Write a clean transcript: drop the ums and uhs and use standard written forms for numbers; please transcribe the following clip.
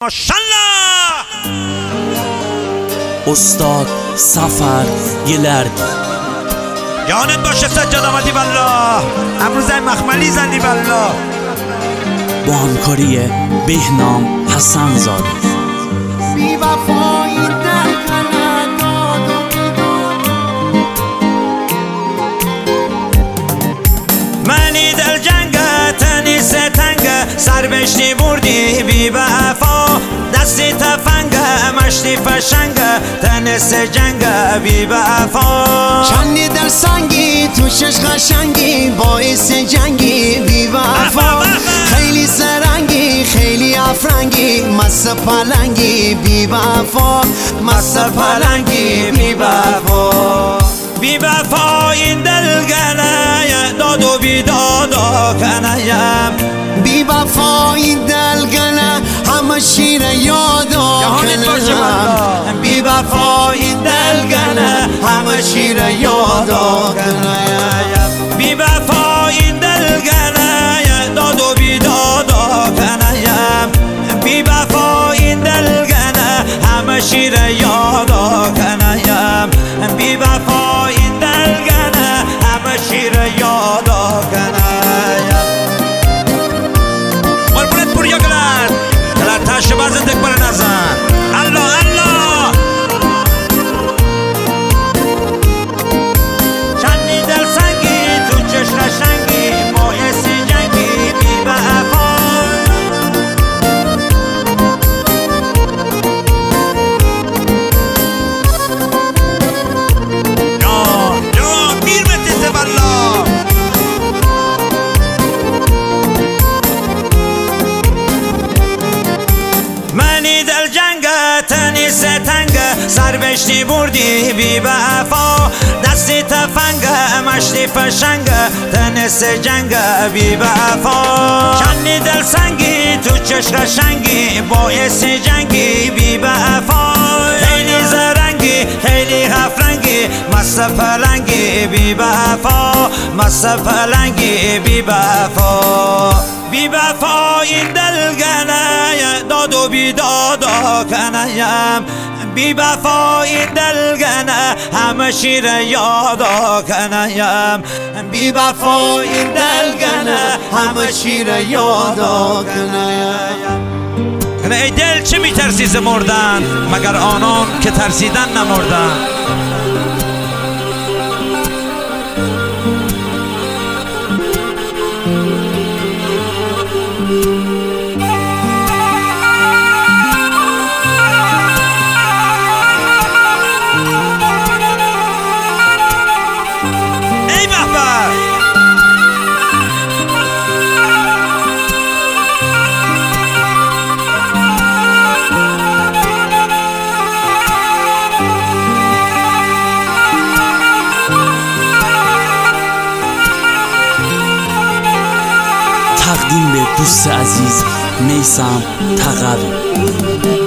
ماشالله. استاد سفر گلرد یانت باشه سجاد آمدی والله. امروز مخملی زنی والله. با همکاری بهنام حسن زاده. بی وفایی در کنه داد و بیداد. منی دل جنگه تنی ستنگه سر بشتی بردی بی وفا. دستی تفنگه مشتی فشنگه تنس جنگه بی وفا. چندی در سنگی تو شش قشنگی باعث جنگی بی وفا. خیلی زرنگی خیلی افرنگی مست پلنگی بی وفا. مست پلنگی بی وفا. بی وفا این دلگنه داد و بیدادا کنیم. بی وفا این دلگنه همه شیر یادا کنم. بی وفا این دلگنه همه شیر یادا کنیم. بی وفا این دلگنه داد و بیدادا کنیم. بی وفا این دلگنه همه شیر یادا کنیم. بی وفا این دلگنه همه شیر یادا کنیم. قربونت پوریا گلر گلر تاش بازن دک بر نزن. الله الله چندی دل سنگی تو چشم قشنگی باعث جنگی بی وفا. یا میر بتیسه والله. منی دل جنگه تنی ستنگه سر بشتی بردی بی وفا. دستی تفنگه مشتی فشنگه تنس جنگه بی وفا. چندی دل سنگی تو چشم قشنگی باعث جنگی بی وفا. خیلی زرنگی خیلی هفرنگی مست پلنگی بی وفا. مست پلنگی بی وفا. بی وفا این دلگنه داد و بیدادا کنیم. بی وفا این دلگنه همه شیر یادا کنیم. بی وفا این دلگنه همه شیر یادا کنیم. ای دل چه میترسی ز مردن مگر آنان که ترسیدن نمردن. تقدیم به دوست عزیز میثم تقوی.